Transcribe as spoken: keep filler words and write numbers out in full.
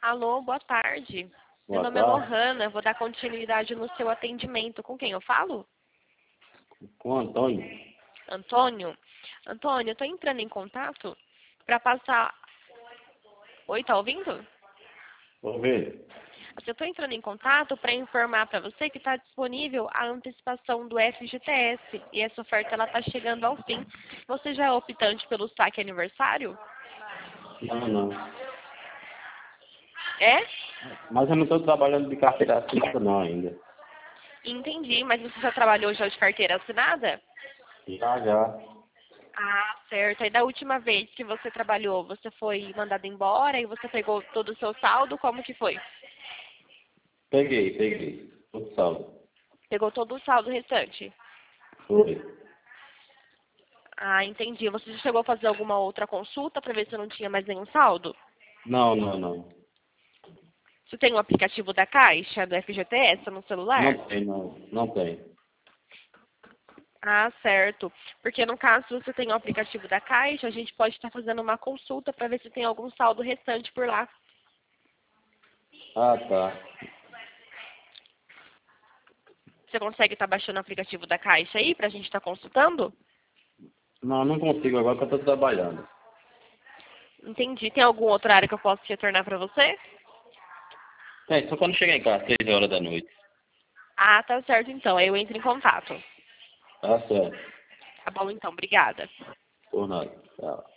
Alô, boa tarde. Meu Boa nome é tarde. Lohana, vou dar continuidade no seu atendimento. Com quem eu falo? Com o Antônio. Antônio? Antônio, eu estou entrando em contato para passar... Oi, tá ouvindo? Vou ver. Eu estou entrando em contato para informar para você que está disponível a antecipação do F G T S e essa oferta ela está chegando ao fim. Você já é optante pelo saque aniversário? Não, não. É? Mas eu não estou trabalhando de carteira assinada não ainda. Entendi, mas você já trabalhou já de carteira assinada? Já, já. Ah, certo. Aí da última vez que você trabalhou, você foi mandado embora e você pegou todo o seu saldo? Como que foi? Peguei, peguei. Tudo salvo. Pegou todo o saldo restante? Foi. Ah, entendi. Você já chegou a fazer alguma outra consulta para ver se não tinha mais nenhum saldo? Não, não, não. Você tem o aplicativo da Caixa, do F G T S no celular? Não tem, não. Não tem. Ah, certo. Porque no caso, se você tem o aplicativo da Caixa, a gente pode estar fazendo uma consulta para ver se tem algum saldo restante por lá. Ah, tá. Você consegue estar baixando o aplicativo da Caixa aí para a gente estar consultando? Não, não consigo agora que eu estou trabalhando. Entendi. Tem algum outro área que eu possa retornar para você? É, só quando chegar em casa, seis horas da noite. Ah, tá certo então. Aí eu entro em contato. Tá certo. Tá bom então, obrigada. Por nada. Tchau.